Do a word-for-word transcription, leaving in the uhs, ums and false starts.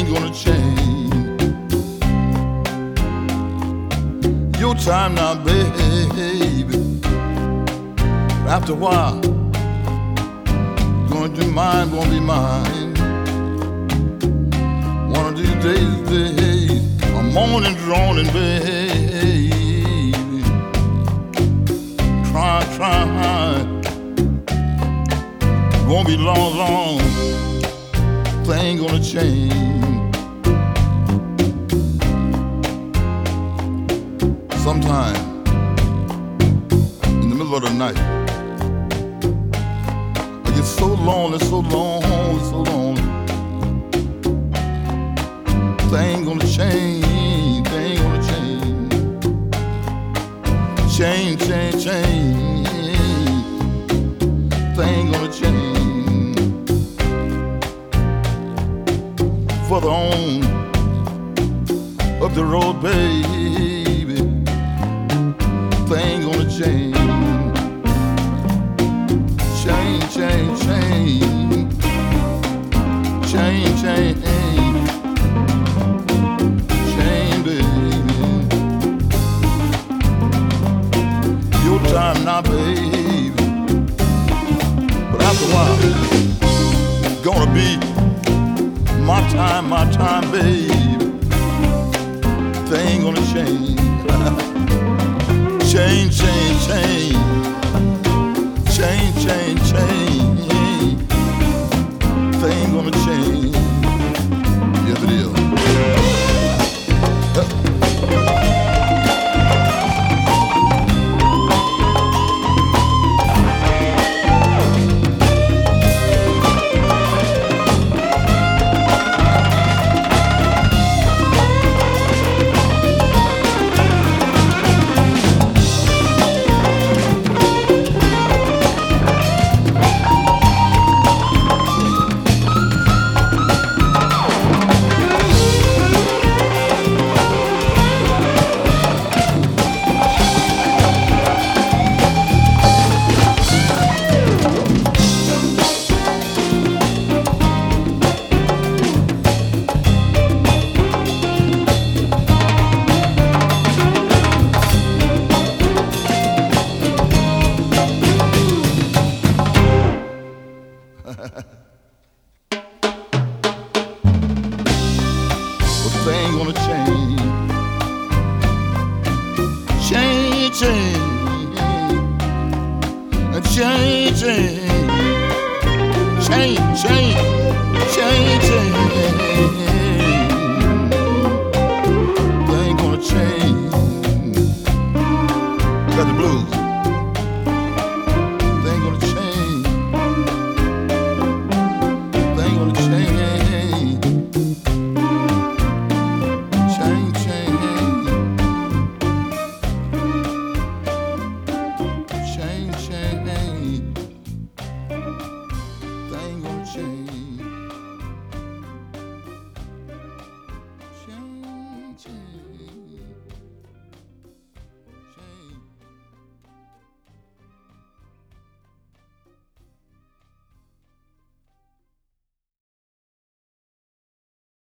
ain't gonna change. Your time now, baby. After a while, gonna do mine, gonna be mine. One of these days, days, I'm moaning, droning, baby. Try, try. Won't be long, long. Thing gonna change. Sometime in the middle of the night, I get so lonely, so lonely, so lonely. Thing gonna change, thing gonna change. Change, change, change. Thing gonna change. Further on up the road, baby, thing gonna change. Change, change, change. Change, change. Change, baby. Your time now, baby. But after a while, it's gonna be my time, my time, baby. Thing gonna change. Change, change, change. Change, change, change. Thing gonna change. Yes, it is. The thing gonna change. Change, change. And change, change. Change, change.